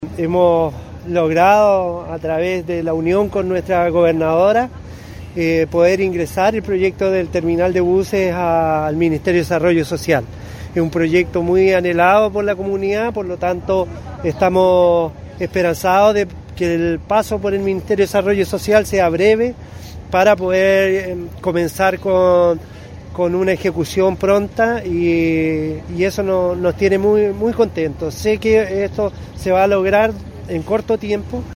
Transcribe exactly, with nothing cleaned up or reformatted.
Hemos logrado, a través de la unión con nuestra gobernadora, eh, poder ingresar el proyecto del terminal de buses a, al Ministerio de Desarrollo Social. Es un proyecto muy anhelado por la comunidad, por lo tanto estamos esperanzados de que el paso por el Ministerio de Desarrollo Social sea breve para poder eh, comenzar con, con una ejecución pronta y, y eso nos, nos tiene muy, muy contentos. Sé que esto se va a lograr en corto tiempo.